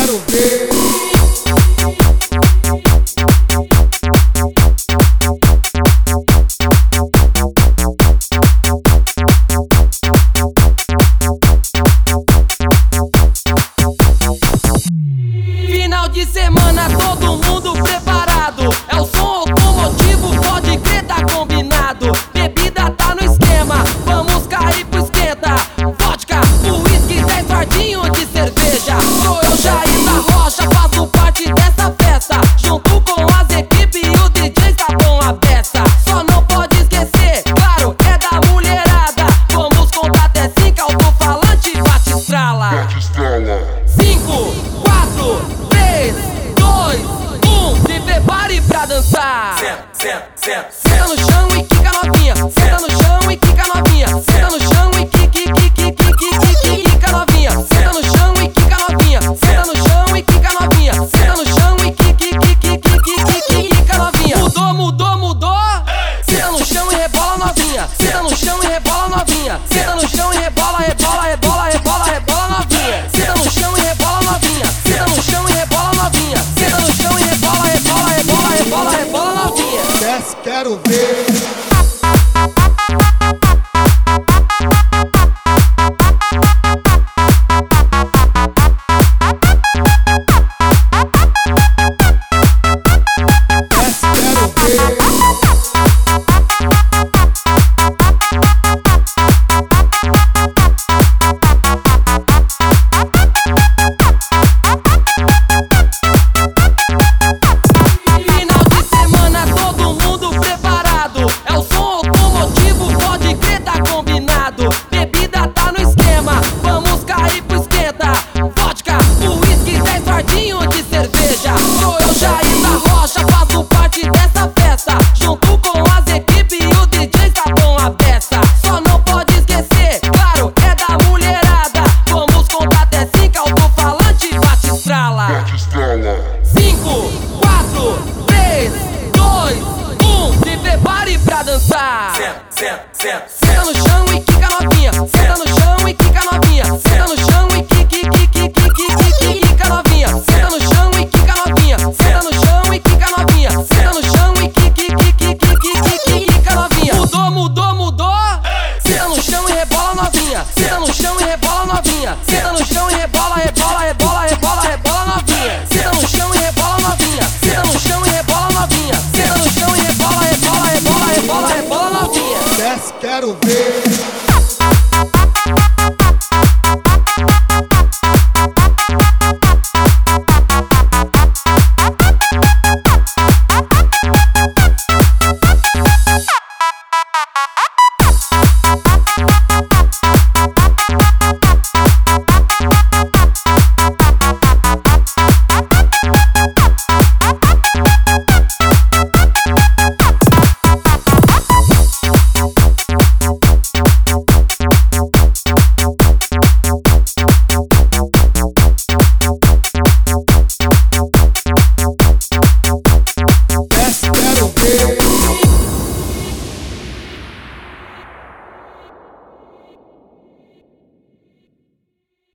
quero ver. Final de semana, todo mundo preparado. É o som automotivo, pode crer, tá combinado. Bebida tá no esquema, vamos cair pro esquenta. Vodka, uísque, 10 fardinhos de cerveja. Sou eu, Jair da Rocha, faço parte dessa festa. Junto com as equipes e o DJ tá bom a beça. Só não pode esquecer, claro, é da mulherada. Vamos contar até 5, alto-falante bate estrala. 5, 4, 3, 2, 1. Se prepare pra dançar. Senta no chão e quica novinha. Senta no chão e quica novinha. Senta no chão e quica.